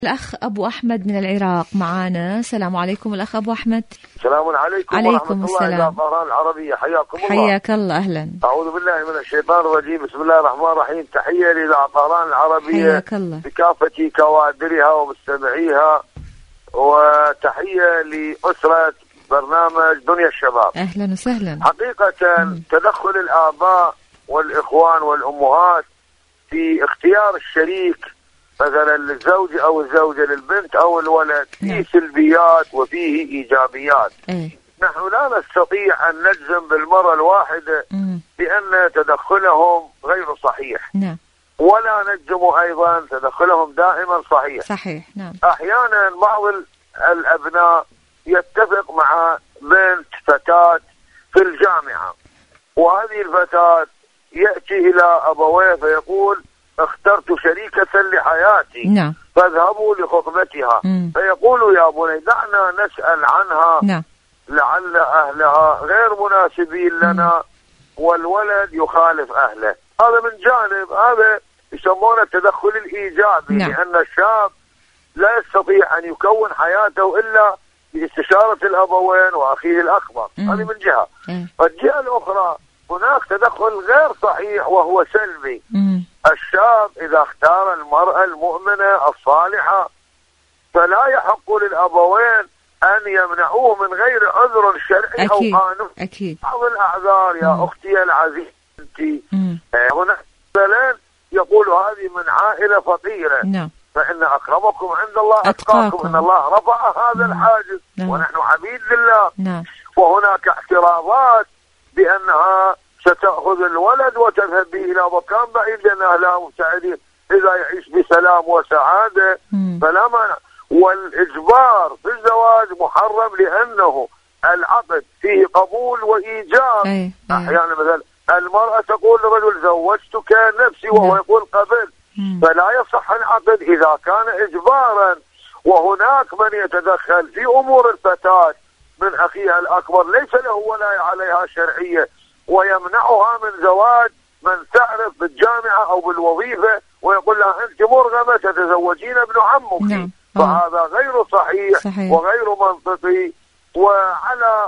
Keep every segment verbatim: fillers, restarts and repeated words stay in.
الأخ أبو أحمد من العراق معانا. السلام عليكم الأخ أبو أحمد. السلام عليكم, عليكم ورحمة السلام. الله إلى طهران العربية. حياكم الله. حياك الله. أهلا. أعوذ بالله من الشيطان الرجيم. بسم الله الرحمن الرحيم. تحية إلى طهران العربية. حياك الله. بكافة كوادرها ومستمعيها، وتحية لأسرة برنامج دنيا الشباب. أهلا وسهلا. حقيقة م. تدخل الآباء والإخوان والأمهات في اختيار الشريك، مثلا الزوج أو الزوجة للبنت أو الولد، فيه سلبيات وفيه إيجابيات. أي. نحن لا نستطيع أن نجزم بالمرة الواحدة م. بأن تدخلهم غير صحيح. نعم. ولا نجزم أيضا تدخلهم دائما صحيح. صحيح. نعم. أحيانا بعض الأبناء يتفق مع بنت فتاة في الجامعة، وهذه الفتاة يأتي إلى أبويه فيقول اخترت شريكة لحياتي. نعم. فاذهبوا لخطبتها. مم. فيقول يا بني دعنا نسأل عنها. نعم. لعل أهلها غير مناسبين لنا. مم. والولد يخالف أهله. هذا من جانب، هذا يسمونه التدخل الإيجابي. نعم. لأن الشاب لا يستطيع أن يكون حياته إلا باستشارة الأبوين وأخيه الأكبر. هذه من جهة. والجهة الأخرى هناك تدخل غير صحيح وهو سلبي. مم. الشاب إذا اختار المرأة المؤمنة الصالحة فلا يحق للأبوين أن يمنعوه من غير عذر شرعي أو قانوني. أكيد. بعض الأعذار يا مم. أختي العزيزة أنت هنا مثلا يقول هذه من عائلة فقيرة. نعم. فإن أكرمكم عند الله أتقاكم. إن الله رفع هذا مم. الحاجز. نعم. ونحن عبيد لله. نعم. وهناك اعتراضات بأنها ستأخذ الولد وتذهب به إلى مكان بعيد لأن أهلها مبتعدين، إذا يعيش بسلام وسعادة مم. فلا مانع. والإجبار في الزواج محرم لأنه العقد فيه قبول وإيجاب. أي. أحيانا مثلا المرأة تقول للرجل زوجتك نفسي وهو يقول قبل. مم. فلا يصح العقد إذا كان إجبارا. وهناك من يتدخل في أمور الفتاة من أخيها الأكبر ليس له ولاية عليها شرعية، ويمنعها من زواج من تعرف بالجامعة أو بالوظيفة، ويقول لها أنت مرغمة تتزوجين ابن عمك. نعم. فهذا غير صحيح, صحيح وغير منطقي. وعلى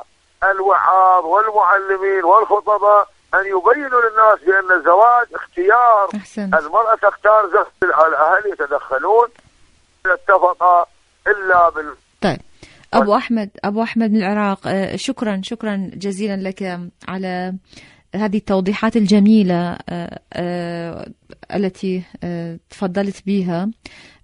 الوعاظ والمعلمين والخطباء أن يبينوا للناس بأن الزواج اختيار. أحسنت. المرأة تختار زوج، الأهل يتدخلون اتفق إلا بال. طيب أبو أحمد أبو أحمد من العراق، شكرا شكرا جزيلا لك على هذه التوضيحات الجميلة التي تفضلت بها.